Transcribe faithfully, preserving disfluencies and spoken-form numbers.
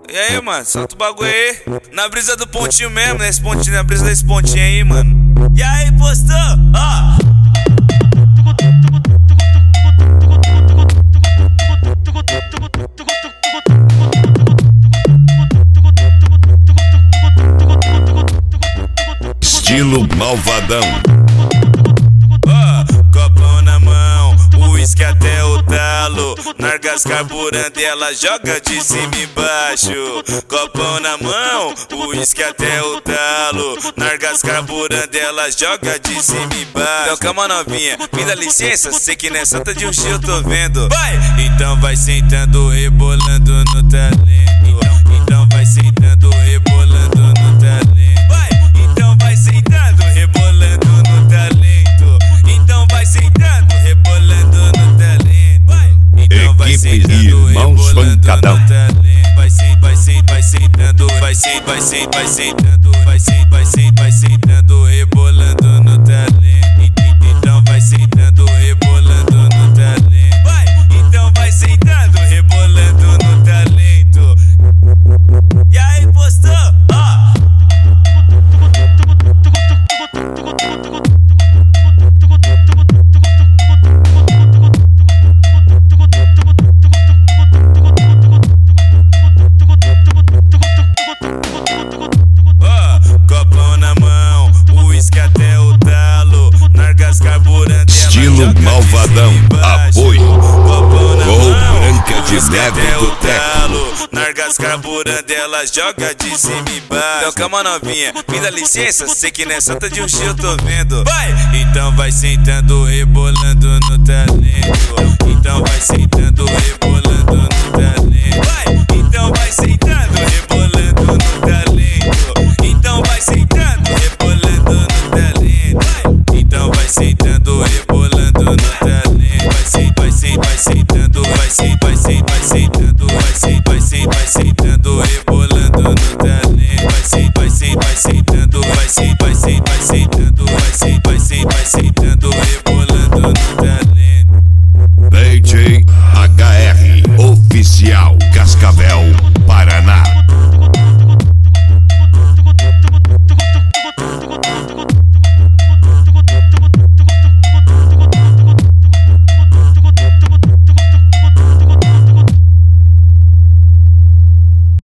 E aí, mano, solta o bagulho aí. Na brisa do pontinho mesmo, nesse pontinho, na brisa desse pontinho aí, mano. E aí, postou? Ó. Estilo malvadão. Oh, copão na mão, uísque até o talo. Nargas carburando, ela joga de cima e embaixo. Copão na mão, uísque até o talo. Nargas carburando, ela joga de cima e embaixo. Então calma novinha, me dá licença, sei que nessa tá de um eu tô vendo. Vai! Então vai sentando, rebolando no talento. Então vai sentando, rebolando no talento. Vai! Então vai sentando, rebolando no talento. Então vai sentando, rebolando no talento. Vai! Então vai sentando, rebolando no talento. Vai sentando, vai sentando, vai sentando, vai sentando, vai sentando, vai sentando, vai sentando, vai sentando, vai sentando, rebolando no talento. Então vai sentando, rebolando no talento. Vai! Então vai sentando, rebolando no talento. E aí, postou? Ó! Copão na mão, uísque até o talo. Nargas carburando, Estilo malvadão, apoio Gol Branca de uísque Neve até do o Teco. talo. Nargas carburando, ela joga de cima e embaixo. Então calma novinha, me dá licença, sei que nessa tá de um eu tô vendo. Vai! Então vai sentando, rebolando no talento. Então vai sentando, rebolando